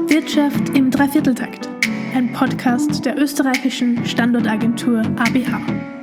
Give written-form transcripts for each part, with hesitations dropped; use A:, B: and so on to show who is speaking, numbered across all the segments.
A: Wirtschaft im Dreivierteltakt, ein Podcast der österreichischen Standortagentur ABH.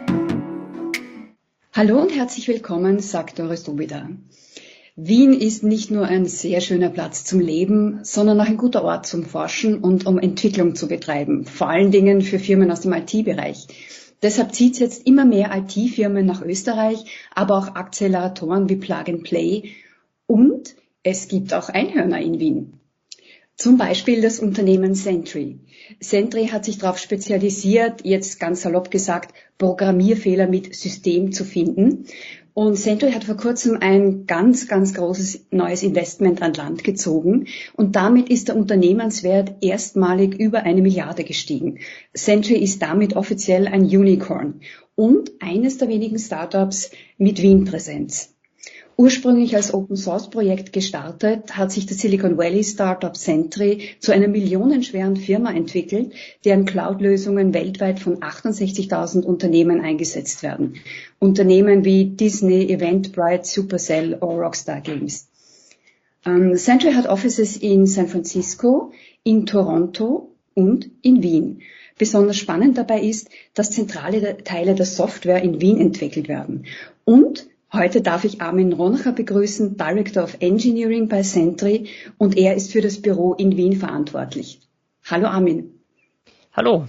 B: Hallo und herzlich willkommen, sagt Doris Dobida. Wien ist nicht nur ein sehr schöner Platz zum Leben, sondern auch ein guter Ort zum Forschen und um Entwicklung zu betreiben, vor allen Dingen für Firmen aus dem IT-Bereich. Deshalb zieht es jetzt immer mehr IT-Firmen nach Österreich, aber auch Acceleratoren wie Plug and Play, und es gibt auch Einhörner in Wien. Zum Beispiel das Unternehmen Sentry. Sentry hat sich darauf spezialisiert, jetzt ganz salopp gesagt, Programmierfehler mit System zu finden. Und Sentry hat vor kurzem ein ganz großes neues Investment an Land gezogen. Und damit ist der Unternehmenswert erstmalig über 1 Milliarde gestiegen. Sentry ist damit offiziell ein Unicorn und eines der wenigen Startups mit Wien-Präsenz. Ursprünglich als Open-Source-Projekt gestartet, hat sich das Silicon Valley-Startup Sentry zu einer millionenschweren Firma entwickelt, deren Cloud-Lösungen weltweit von 68.000 Unternehmen eingesetzt werden. Unternehmen wie Disney, Eventbrite, Supercell oder Rockstar Games. Sentry hat Offices in San Francisco, in Toronto und in Wien. Besonders spannend dabei ist, dass zentrale Teile der Software in Wien entwickelt werden. Und heute darf ich Armin Ronacher begrüßen, Director of Engineering bei Sentry, und er ist für das Büro in Wien verantwortlich. Hallo Armin.
C: Hallo.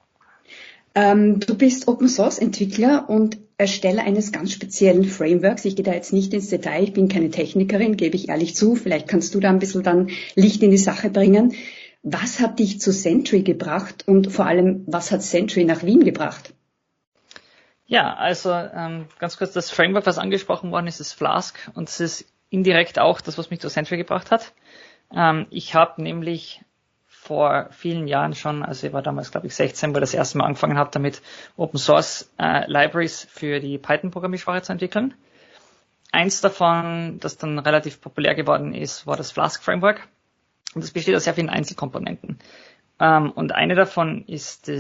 B: Du bist Open-Source-Entwickler und Ersteller eines ganz speziellen Frameworks. Ich gehe da jetzt nicht ins Detail, ich bin keine Technikerin, gebe ich ehrlich zu. Vielleicht kannst du da ein bisschen dann Licht in die Sache bringen. Was hat dich zu Sentry gebracht und vor allem, was hat Sentry nach Wien gebracht?
C: Ja, also ganz kurz, das Framework, was angesprochen worden ist Flask, und es ist indirekt auch das, was mich zu Sentry gebracht hat. Ich habe nämlich vor vielen Jahren schon, also ich war damals glaube ich 16, wo ich das erste Mal angefangen habe, damit Open Source Libraries für die Python-Programmiersprache zu entwickeln. Eins davon, das dann relativ populär geworden ist, war das Flask Framework, und das besteht aus sehr vielen Einzelkomponenten. Und eine davon ist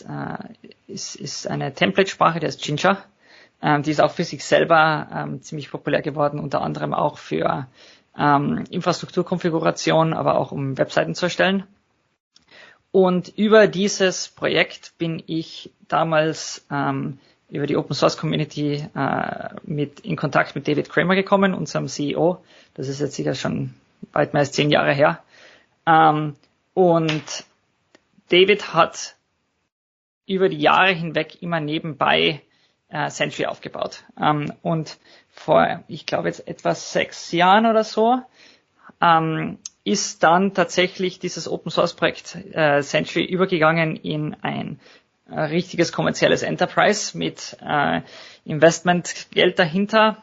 C: eine Template-Sprache, die heißt Jinja. Die ist auch für sich selber ziemlich populär geworden, unter anderem auch für Infrastrukturkonfiguration, aber auch um Webseiten zu erstellen. Und über dieses Projekt bin ich damals über die Open Source Community in Kontakt mit David Kramer gekommen, unserem CEO. Das ist jetzt sicher schon weit mehr als 10 Jahre her. Und David hat über die Jahre hinweg immer nebenbei Sentry aufgebaut. Und vor, ich glaube jetzt etwa 6 Jahren oder so, ist dann tatsächlich dieses Open Source Projekt Sentry übergegangen in ein richtiges kommerzielles Enterprise mit Investmentgeld dahinter.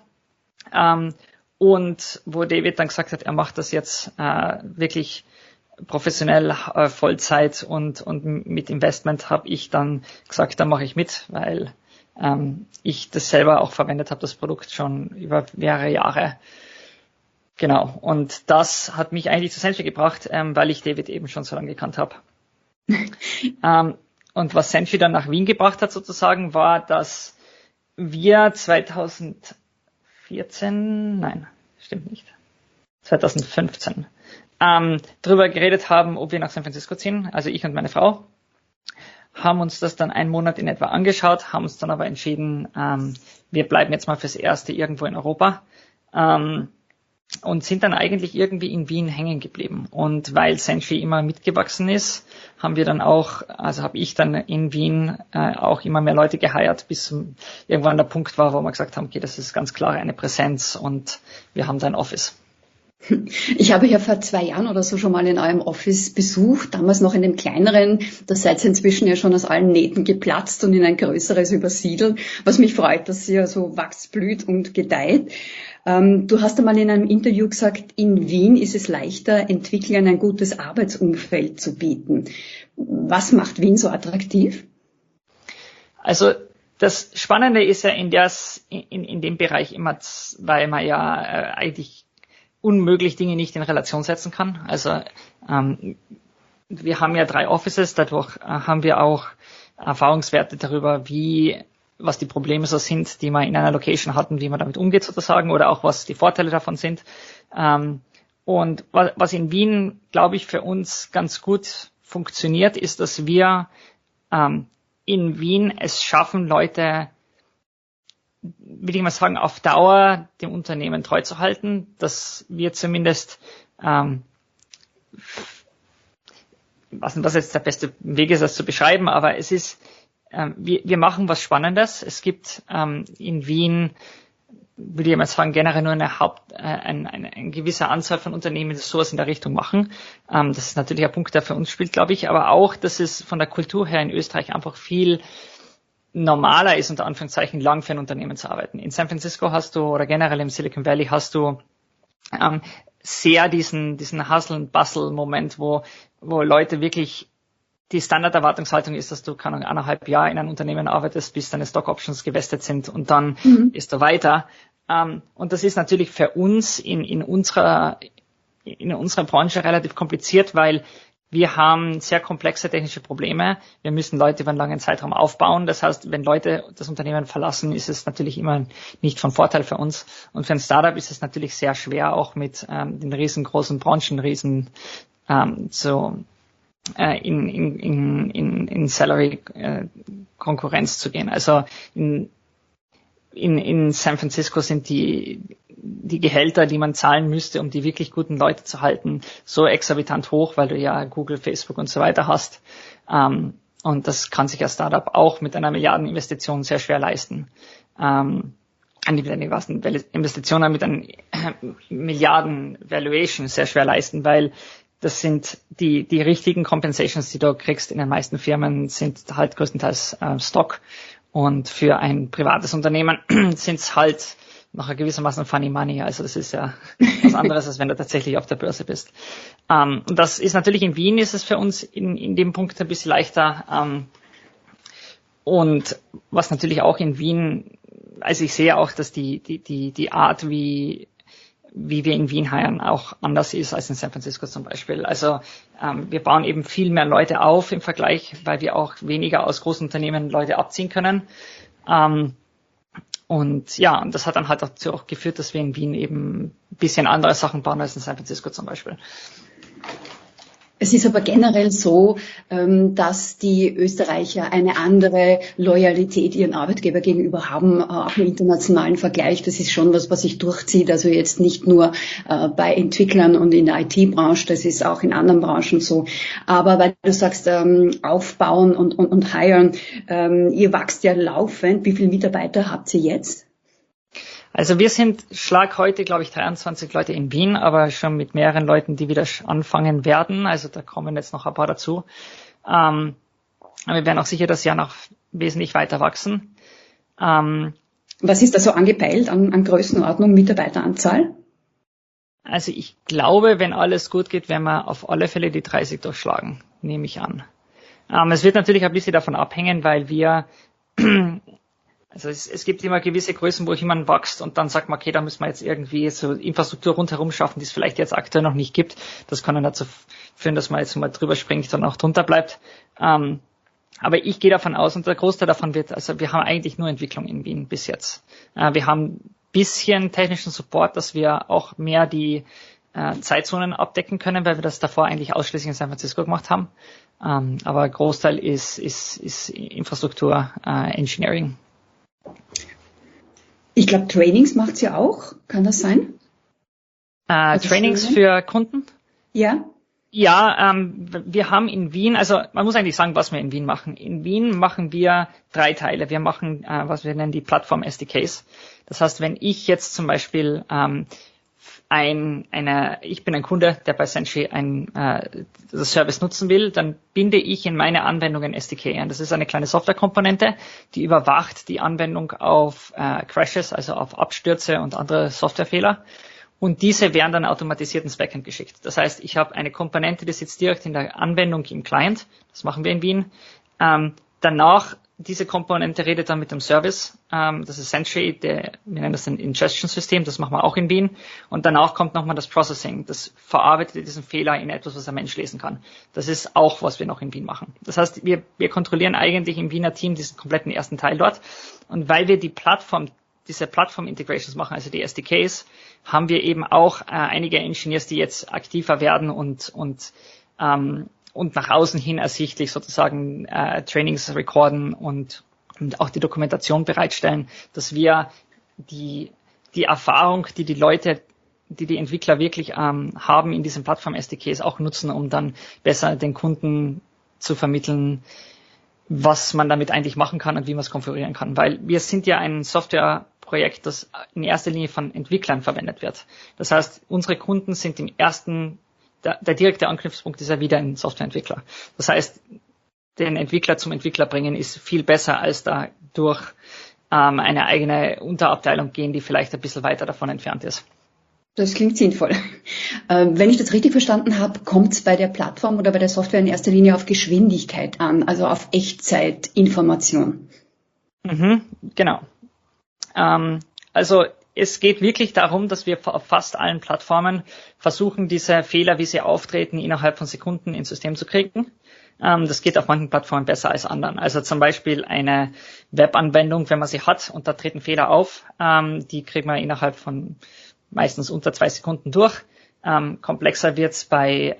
C: Und wo David dann gesagt hat, er macht das jetzt wirklich professionell Vollzeit und mit Investment, habe ich dann gesagt, da mache ich mit, weil ich das selber auch verwendet habe, das Produkt schon über mehrere Jahre. Genau, und das hat mich eigentlich zu Sentry gebracht, weil ich David eben schon so lange gekannt habe. Und was Sentry dann nach Wien gebracht hat sozusagen, war, dass wir 2015 drüber geredet haben, ob wir nach San Francisco ziehen, also ich und meine Frau, haben uns das dann einen Monat in etwa angeschaut, haben uns dann aber entschieden, wir bleiben jetzt mal fürs Erste irgendwo in Europa, und sind dann eigentlich irgendwie in Wien hängen geblieben. Und weil Sentry immer mitgewachsen ist, habe ich dann in Wien auch immer mehr Leute geheiert, bis irgendwann der Punkt war, wo wir gesagt haben, okay, das ist ganz klar eine Präsenz und wir haben da ein Office.
B: Ich habe ja vor 2 Jahren oder so schon mal in eurem Office besucht, damals noch in dem kleineren. Da seid ihr inzwischen ja schon aus allen Nähten geplatzt und in ein größeres übersiedelt, was mich freut, dass ihr so wächst, blüht und gedeiht. Du hast einmal in einem Interview gesagt, in Wien ist es leichter, Entwicklern ein gutes Arbeitsumfeld zu bieten. Was macht Wien so attraktiv?
C: Also das Spannende ist ja in dem Bereich immer, weil man ja eigentlich unmöglich Dinge nicht in Relation setzen kann. Also wir haben ja 3 Offices, dadurch haben wir auch Erfahrungswerte darüber, was die Probleme so sind, die wir in einer Location hatten, wie man damit umgeht sozusagen, oder auch was die Vorteile davon sind. Und was in Wien, glaube ich, für uns ganz gut funktioniert, ist, dass wir in Wien es schaffen, Leute, will ich mal sagen, auf Dauer dem Unternehmen treu zu halten, dass wir zumindest, ich weiß nicht, was jetzt der beste Weg ist, das zu beschreiben, aber es ist, wir machen was Spannendes. Es gibt in Wien, würde ich mal sagen, generell nur eine gewisse Anzahl von Unternehmen, die sowas in der Richtung machen. Das ist natürlich ein Punkt, der für uns spielt, glaube ich, aber auch, dass es von der Kultur her in Österreich einfach viel normaler ist, unter Anführungszeichen, lang für ein Unternehmen zu arbeiten. In San Francisco hast du, oder generell im Silicon Valley hast du sehr diesen Hustle-and-Bustle-Moment, wo Leute wirklich, die Standarderwartungshaltung ist, dass du, keine Ahnung, 1,5 Jahre in einem Unternehmen arbeitest, bis deine Stock-Options gewestet sind und dann ist du weiter. Und das ist natürlich für uns in unserer Branche relativ kompliziert, weil wir haben sehr komplexe technische Probleme. Wir müssen Leute über einen langen Zeitraum aufbauen. Das heißt, wenn Leute das Unternehmen verlassen, ist es natürlich immer nicht von Vorteil für uns. Und für ein Startup ist es natürlich sehr schwer, auch mit den riesengroßen Branchenriesen in Salary Konkurrenz zu gehen. Also in San Francisco sind die Gehälter, die man zahlen müsste, um die wirklich guten Leute zu halten, so exorbitant hoch, weil du ja Google, Facebook und so weiter hast. Und das kann sich ein Startup auch mit einer Milliardeninvestition sehr schwer leisten. Investitionen mit einer Milliarden-Valuation sehr schwer leisten, weil das sind die richtigen Compensations, die du kriegst in den meisten Firmen, sind halt größtenteils Stock. Und für ein privates Unternehmen sind es halt noch gewissermaßen Funny Money. Also das ist ja was anderes, als wenn du tatsächlich auf der Börse bist. Und das ist natürlich in Wien, ist es für uns in dem Punkt ein bisschen leichter. Und was natürlich auch in Wien, also ich sehe auch, dass die Art, wie wir in Wien heiern, auch anders ist als in San Francisco zum Beispiel. Also wir bauen eben viel mehr Leute auf im Vergleich, weil wir auch weniger aus großen Unternehmen Leute abziehen können. Und das hat dann halt dazu auch geführt, dass wir in Wien eben ein bisschen andere Sachen bauen als in San Francisco zum Beispiel.
B: Es ist aber generell so, dass die Österreicher eine andere Loyalität ihren Arbeitgeber gegenüber haben, auch im internationalen Vergleich. Das ist schon was sich durchzieht. Also jetzt nicht nur bei Entwicklern und in der IT-Branche, das ist auch in anderen Branchen so. Aber weil du sagst, aufbauen und hiren, ihr wächst ja laufend. Wie viele Mitarbeiter habt ihr jetzt?
C: Also wir sind Schlag heute, glaube ich, 23 Leute in Wien, aber schon mit mehreren Leuten, die wieder anfangen werden. Also da kommen jetzt noch ein paar dazu. Aber wir werden auch sicher das Jahr noch wesentlich weiter wachsen.
B: Was ist da so angepeilt an Größenordnung, Mitarbeiteranzahl?
C: Also ich glaube, wenn alles gut geht, werden wir auf alle Fälle die 30 durchschlagen, nehme ich an. Es wird natürlich ein bisschen davon abhängen, weil wir... Also es gibt immer gewisse Größen, wo jemand wächst und dann sagt man, okay, da müssen wir jetzt irgendwie so Infrastruktur rundherum schaffen, die es vielleicht jetzt aktuell noch nicht gibt. Das kann dann dazu führen, dass man jetzt mal drüber springt und auch drunter bleibt. Aber ich gehe davon aus, und der Großteil davon also wir haben eigentlich nur Entwicklung in Wien bis jetzt. Wir haben ein bisschen technischen Support, dass wir auch mehr die Zeitzonen abdecken können, weil wir das davor eigentlich ausschließlich in San Francisco gemacht haben. Aber Großteil ist Infrastruktur, Engineering.
B: Ich glaube, Trainings macht's ja auch. Kann das sein?
C: Trainings für Kunden?
B: Ja.
C: Ja, wir haben in Wien, also man muss eigentlich sagen, was wir in Wien machen. In Wien machen wir 3 Teile. Wir machen, was wir nennen, die Plattform SDKs. Das heißt, wenn ich jetzt zum Beispiel ich bin ein Kunde, der bei Senshi das Service nutzen will, dann binde ich in meine Anwendung ein SDK ein. Das ist eine kleine Softwarekomponente, die überwacht die Anwendung auf Crashes, also auf Abstürze und andere Softwarefehler. Und diese werden dann automatisiert ins Backend geschickt. Das heißt, ich habe eine Komponente, die sitzt direkt in der Anwendung im Client. Das machen wir in Wien. Danach, diese Komponente redet dann mit dem Service. Das ist Senshi, wir nennen das ein Ingestion-System. Das machen wir auch in Wien. Und danach kommt nochmal das Processing. Das verarbeitet diesen Fehler in etwas, was ein Mensch lesen kann. Das ist auch, was wir noch in Wien machen. Das heißt, wir kontrollieren eigentlich im Wiener Team diesen kompletten ersten Teil dort. Und weil wir die Plattform diese Plattform-Integrations machen, also die SDKs, haben wir eben auch einige Engineers, die jetzt aktiver werden und nach außen hin ersichtlich sozusagen Trainings recorden und auch die Dokumentation bereitstellen, dass wir die Erfahrung, die Leute, die Entwickler wirklich haben in diesen Plattform-SDKs auch nutzen, um dann besser den Kunden zu vermitteln, was man damit eigentlich machen kann und wie man es konfigurieren kann. Weil wir sind ja ein Softwareprojekt, das in erster Linie von Entwicklern verwendet wird. Das heißt, unsere Kunden sind der direkte Anknüpfungspunkt ist ja wieder ein Softwareentwickler. Das heißt, den Entwickler zum Entwickler bringen ist viel besser, als da durch eine eigene Unterabteilung gehen, die vielleicht ein bisschen weiter davon entfernt ist.
B: Das klingt sinnvoll. Wenn ich das richtig verstanden habe, kommt es bei der Plattform oder bei der Software in erster Linie auf Geschwindigkeit an, also auf Echtzeitinformation.
C: Genau. Also es geht wirklich darum, dass wir auf fast allen Plattformen versuchen, diese Fehler, wie sie auftreten, innerhalb von Sekunden ins System zu kriegen. Das geht auf manchen Plattformen besser als anderen. Also zum Beispiel eine Webanwendung, wenn man sie hat und da treten Fehler auf, die kriegt man innerhalb von meistens unter 2 Sekunden durch. Komplexer wird's bei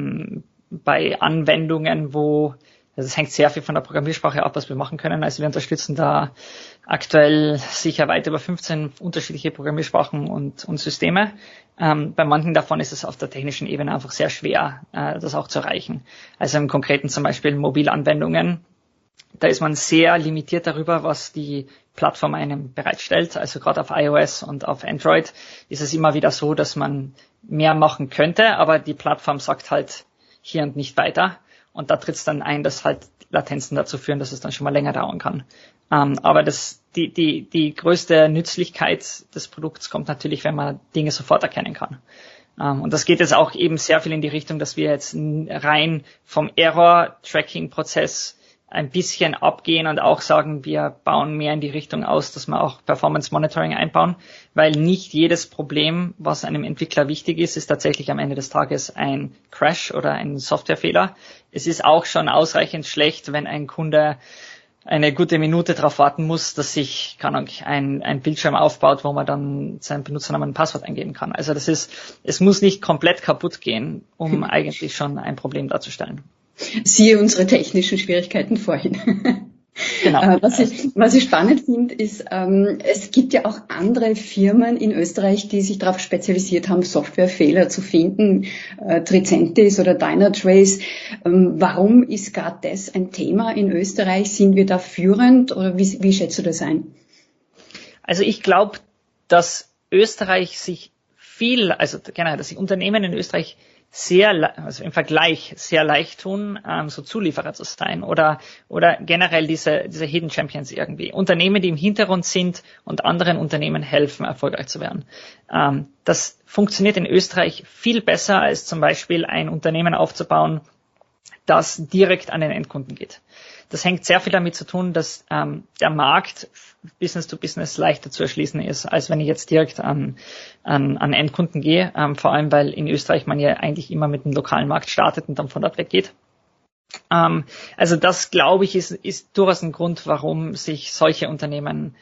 C: Anwendungen, also es hängt sehr viel von der Programmiersprache ab, was wir machen können. Also wir unterstützen da aktuell sicher weit über 15 unterschiedliche Programmiersprachen und Systeme. Bei manchen davon ist es auf der technischen Ebene einfach sehr schwer, das auch zu erreichen. Also im Konkreten zum Beispiel Mobilanwendungen. Da ist man sehr limitiert darüber, was die Plattform einem bereitstellt. Also gerade auf iOS und auf Android ist es immer wieder so, dass man mehr machen könnte, aber die Plattform sagt halt hier und nicht weiter. Und da tritt es dann ein, dass halt Latenzen dazu führen, dass es dann schon mal länger dauern kann. Aber die größte Nützlichkeit des Produkts kommt natürlich, wenn man Dinge sofort erkennen kann. Und das geht jetzt auch eben sehr viel in die Richtung, dass wir jetzt rein vom Error-Tracking-Prozess ein bisschen abgehen und auch sagen, wir bauen mehr in die Richtung aus, dass wir auch Performance Monitoring einbauen, weil nicht jedes Problem, was einem Entwickler wichtig ist tatsächlich am Ende des Tages ein Crash oder ein Softwarefehler. Es ist auch schon ausreichend schlecht, wenn ein Kunde eine gute Minute darauf warten muss, dass sich ein Bildschirm aufbaut, wo man dann seinen Benutzernamen und Passwort eingeben kann. Also es muss nicht komplett kaputt gehen, um eigentlich schon ein Problem darzustellen.
B: Siehe unsere technischen Schwierigkeiten vorhin. Genau. Was ich spannend finde, ist, es gibt ja auch andere Firmen in Österreich, die sich darauf spezialisiert haben, Softwarefehler zu finden, Tricentis oder Dynatrace. Warum ist gerade das ein Thema in Österreich? Sind wir da führend oder wie schätzt du das ein?
C: Also ich glaube, dass Österreich dass die Unternehmen in Österreich also im Vergleich sehr leicht tun, so Zulieferer zu sein oder generell diese Hidden Champions irgendwie. Unternehmen, die im Hintergrund sind und anderen Unternehmen helfen, erfolgreich zu werden. Das funktioniert in Österreich viel besser, als zum Beispiel ein Unternehmen aufzubauen, das direkt an den Endkunden geht. Das hängt sehr viel damit zu tun, dass der Markt Business to Business leichter zu erschließen ist, als wenn ich jetzt direkt an Endkunden gehe. Vor allem, weil in Österreich man ja eigentlich immer mit dem lokalen Markt startet und dann von dort weggeht. Also das, glaube ich, ist durchaus ein Grund, warum sich solche Unternehmen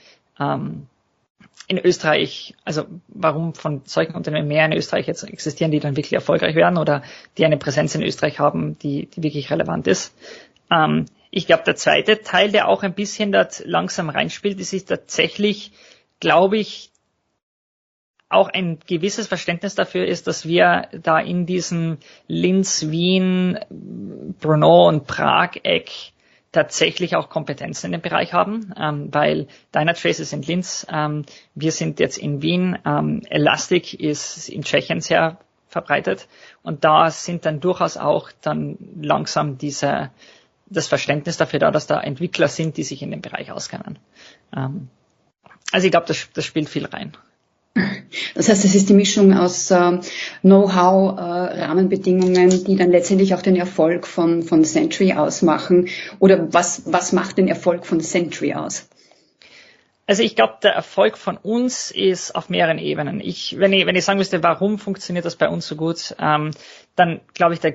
C: in Österreich, also warum von solchen Unternehmen mehr in Österreich jetzt existieren, die dann wirklich erfolgreich werden oder die eine Präsenz in Österreich haben, die wirklich relevant ist. Ich glaube, der zweite Teil, der auch ein bisschen dort langsam reinspielt, ist tatsächlich, glaube ich, auch ein gewisses Verständnis dafür ist, dass wir da in diesem Linz, Wien, Brno und Prag-Eck tatsächlich auch Kompetenzen in dem Bereich haben, weil Dynatrace ist in Linz, wir sind jetzt in Wien, Elastic ist in Tschechien sehr verbreitet und da sind dann durchaus auch dann langsam das Verständnis dafür da, dass da Entwickler sind, die sich in dem Bereich auskennen. Also ich glaube, das spielt viel rein.
B: Das heißt, es ist die Mischung aus Know-how, Rahmenbedingungen, die dann letztendlich auch den Erfolg von Sentry ausmachen. Oder was macht den Erfolg von Sentry aus?
C: Also ich glaube, der Erfolg von uns ist auf mehreren Ebenen. Wenn ich sagen müsste, warum funktioniert das bei uns so gut, dann glaube ich,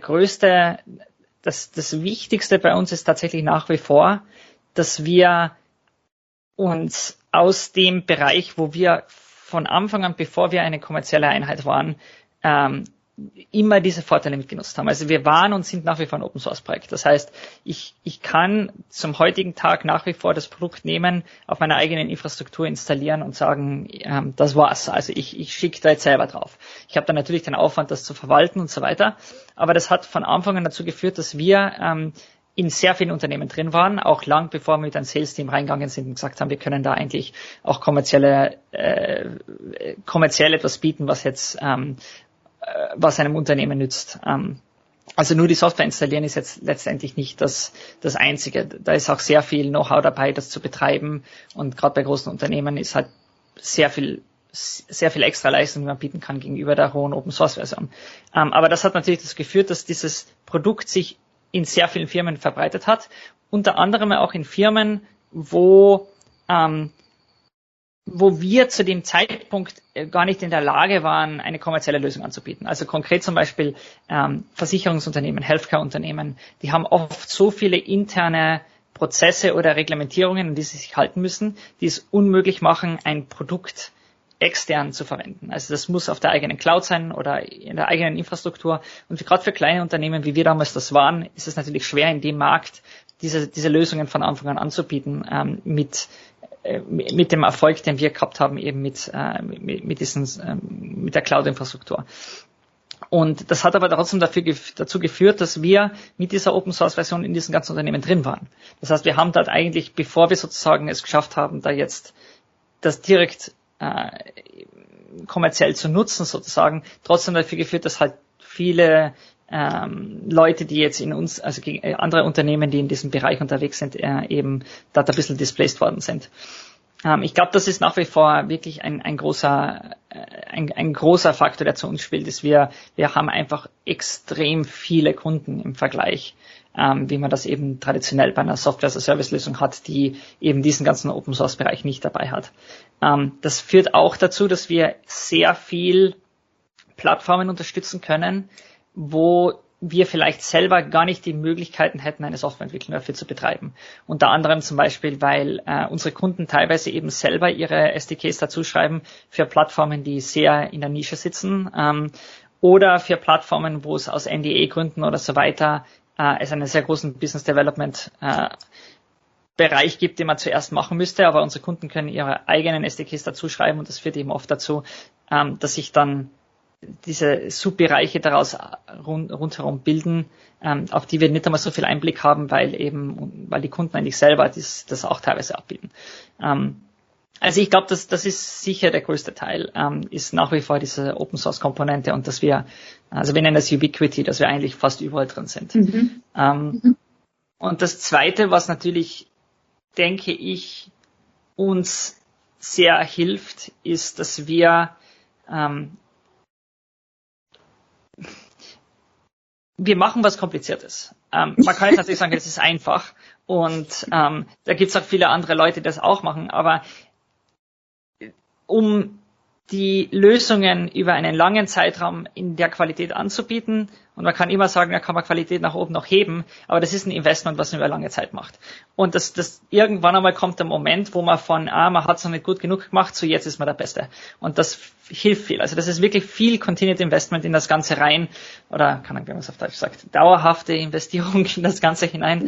C: das Wichtigste bei uns ist tatsächlich nach wie vor, dass wir uns aus dem Bereich, wo wir von Anfang an, bevor wir eine kommerzielle Einheit waren, immer diese Vorteile mitgenutzt haben. Also wir waren und sind nach wie vor ein Open-Source-Projekt. Das heißt, ich kann zum heutigen Tag nach wie vor das Produkt nehmen, auf meiner eigenen Infrastruktur installieren und sagen, das war's. Also ich schicke da jetzt selber drauf. Ich habe dann natürlich den Aufwand, das zu verwalten und so weiter. Aber das hat von Anfang an dazu geführt, dass wir in sehr vielen Unternehmen drin waren, auch lang bevor wir mit einem Sales-Team reingegangen sind und gesagt haben, wir können da eigentlich auch kommerziell etwas bieten, was einem Unternehmen nützt. Also nur die Software installieren ist jetzt letztendlich nicht das Einzige. Da ist auch sehr viel Know-how dabei, das zu betreiben. Und gerade bei großen Unternehmen ist halt sehr viel extra Leistung, die man bieten kann gegenüber der hohen Open-Source-Version. Aber das hat natürlich dazu geführt, dass dieses Produkt sich in sehr vielen Firmen verbreitet hat. Unter anderem auch in Firmen, wo wir zu dem Zeitpunkt gar nicht in der Lage waren, eine kommerzielle Lösung anzubieten. Also konkret zum Beispiel Versicherungsunternehmen, Healthcare-Unternehmen, die haben oft so viele interne Prozesse oder Reglementierungen, an die sie sich halten müssen, die es unmöglich machen, ein Produkt extern zu verwenden. Also das muss auf der eigenen Cloud sein oder in der eigenen Infrastruktur. Und gerade für kleine Unternehmen, wie wir damals das waren, ist es natürlich schwer, in dem Markt diese Lösungen von Anfang an anzubieten, mit dem Erfolg, den wir gehabt haben, eben mit der Cloud-Infrastruktur. Und das hat aber trotzdem dazu geführt, dass wir mit dieser Open-Source-Version in diesen ganzen Unternehmen drin waren. Das heißt, wir haben dort eigentlich, bevor wir sozusagen es geschafft haben, da jetzt das direkt kommerziell zu nutzen, sozusagen, trotzdem dafür geführt, dass halt viele Leute, die jetzt in uns, also andere Unternehmen, die in diesem Bereich unterwegs sind, eben dort ein bisschen displaced worden sind. Ich glaube, das ist nach wie vor wirklich ein großer Faktor, der zu uns spielt, ist wir haben einfach extrem viele Kunden im Vergleich, wie man das eben traditionell bei einer Software-as-a-Service-Lösung hat, die eben diesen ganzen Open-Source-Bereich nicht dabei hat. Das führt auch dazu, dass wir sehr viel Plattformen unterstützen können, wo wir vielleicht selber gar nicht die Möglichkeiten hätten, eine Softwareentwicklung dafür zu betreiben. Unter anderem zum Beispiel, weil unsere Kunden teilweise eben selber ihre SDKs dazu schreiben für Plattformen, die sehr in der Nische sitzen, oder für Plattformen, wo es aus NDA-Gründen oder so weiter es einen sehr großen Business Development Bereich gibt, den man zuerst machen müsste, aber unsere Kunden können ihre eigenen SDKs dazu schreiben und das führt eben oft dazu, dass sich dann diese Subbereiche daraus rundherum bilden, auf die wir nicht einmal so viel Einblick haben, weil die Kunden eigentlich selber das auch teilweise abbilden. Also ich glaube, das ist sicher der größte Teil, ist nach wie vor diese Open Source Komponente und dass wir nennen das Ubiquity, dass wir eigentlich fast überall drin sind. Und das Zweite, was natürlich, denke ich, uns sehr hilft, ist, dass wir machen was Kompliziertes. Man kann jetzt natürlich sagen, das ist einfach und da gibt es auch viele andere Leute, die das auch machen, aber um die Lösungen über einen langen Zeitraum in der Qualität anzubieten, und man kann immer sagen, da kann man Qualität nach oben noch heben, aber das ist ein Investment, was man über lange Zeit macht. Und das irgendwann einmal kommt der Moment, wo man man hat es noch nicht gut genug gemacht, so jetzt ist man der Beste. Und das hilft viel. Also das ist wirklich viel Continued Investment in das Ganze rein, oder kann man, wie man es auf Deutsch sagt, dauerhafte Investierung in das Ganze hinein.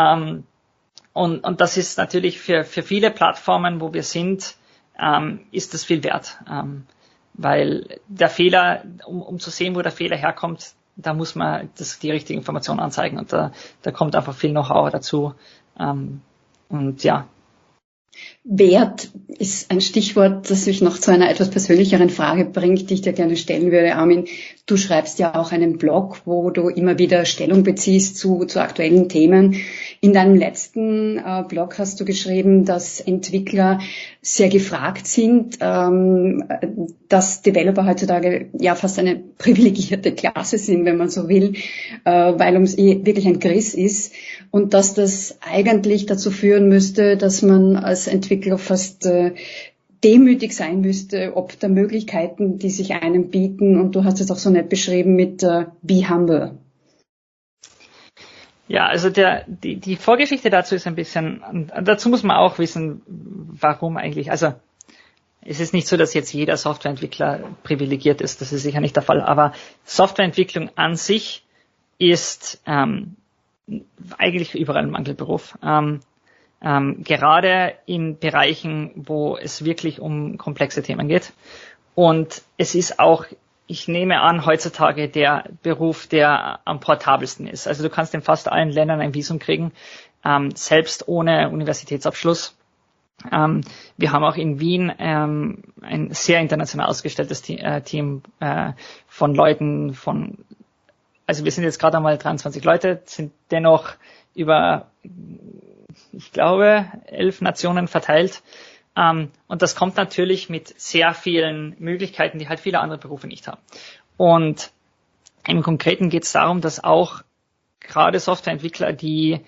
C: Und das ist natürlich für viele Plattformen, wo wir sind, ist das viel wert, weil der Fehler, um zu sehen, wo der Fehler herkommt, da muss man die richtige Information anzeigen und da kommt einfach viel Know-how dazu und ja.
B: Wert ist ein Stichwort, das mich noch zu einer etwas persönlicheren Frage bringt, die ich dir gerne stellen würde, Armin. Du schreibst ja auch einen Blog, wo du immer wieder Stellung beziehst zu aktuellen Themen. In deinem letzten Blog hast du geschrieben, dass Entwickler sehr gefragt sind, dass Developer heutzutage ja fast eine privilegierte Klasse sind, wenn man so will, weil ums wirklich ein Griss ist und dass das eigentlich dazu führen müsste, dass man als Entwickler fast demütig sein müsste, ob der Möglichkeiten, die sich einem bieten. Und du hast es auch so nett beschrieben mit be humble.
C: Ja, also die Vorgeschichte dazu ist ein bisschen, dazu muss man auch wissen, warum eigentlich, also es ist nicht so, dass jetzt jeder Softwareentwickler privilegiert ist, das ist sicher nicht der Fall, aber Softwareentwicklung an sich ist eigentlich überall ein Mangelberuf. Gerade in Bereichen, wo es wirklich um komplexe Themen geht. Und es ist auch, ich nehme an, heutzutage der Beruf, der am portabelsten ist. Also du kannst in fast allen Ländern ein Visum kriegen, selbst ohne Universitätsabschluss. Wir haben auch in Wien ein sehr international ausgestelltes Team von Leuten also wir sind jetzt gerade einmal 23 Leute, sind dennoch über, ich glaube, 11 Nationen verteilt. Und das kommt natürlich mit sehr vielen Möglichkeiten, die halt viele andere Berufe nicht haben. Und im Konkreten geht es darum, dass auch gerade Softwareentwickler, die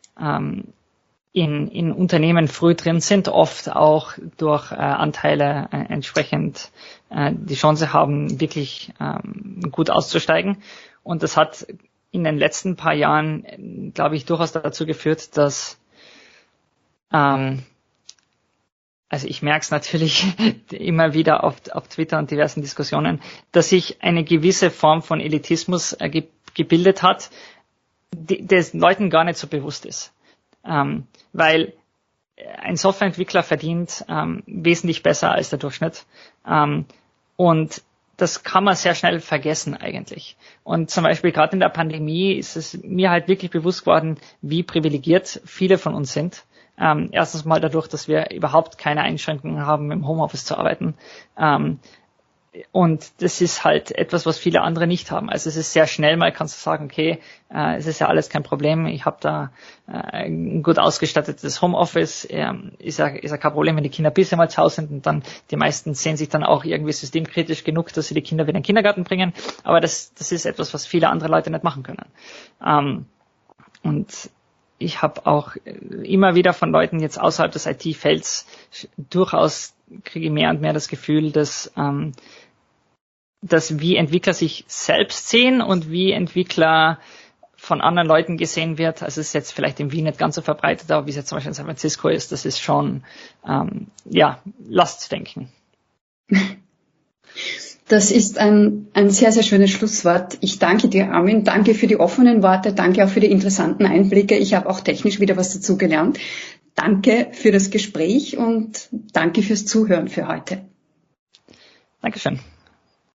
C: in Unternehmen früh drin sind, oft auch durch Anteile entsprechend die Chance haben, wirklich gut auszusteigen. Und das hat in den letzten paar Jahren, glaube ich, durchaus dazu geführt, dass also ich merke es natürlich immer wieder auf Twitter und diversen Diskussionen, dass sich eine gewisse Form von Elitismus gebildet hat, des Leuten gar nicht so bewusst ist. Weil ein Softwareentwickler verdient wesentlich besser als der Durchschnitt. Und das kann man sehr schnell vergessen eigentlich. Und zum Beispiel gerade in der Pandemie ist es mir halt wirklich bewusst geworden, wie privilegiert viele von uns sind. Erstens mal dadurch, dass wir überhaupt keine Einschränkungen haben, im Homeoffice zu arbeiten. Und das ist halt etwas, was viele andere nicht haben. Also es ist sehr schnell mal, kannst du sagen, okay, es ist ja alles kein Problem, ich habe da ein gut ausgestattetes Homeoffice, ist ja kein Problem, wenn die Kinder ein bisschen mal zu Hause sind und dann die meisten sehen sich dann auch irgendwie systemkritisch genug, dass sie die Kinder wieder in den Kindergarten bringen. Aber das ist etwas, was viele andere Leute nicht machen können. Und ich habe auch immer wieder von Leuten jetzt außerhalb des IT-Felds durchaus kriege ich mehr und mehr das Gefühl, dass wie Entwickler sich selbst sehen und wie Entwickler von anderen Leuten gesehen wird. Also es ist jetzt vielleicht in Wien nicht ganz so verbreitet, aber wie es jetzt zum Beispiel in San Francisco ist, das ist schon, lasst denken.
B: Das ist ein sehr, sehr schönes Schlusswort. Ich danke dir, Armin. Danke für die offenen Worte. Danke auch für die interessanten Einblicke. Ich habe auch technisch wieder was dazu gelernt. Danke für das Gespräch und danke fürs Zuhören für heute.
C: Dankeschön.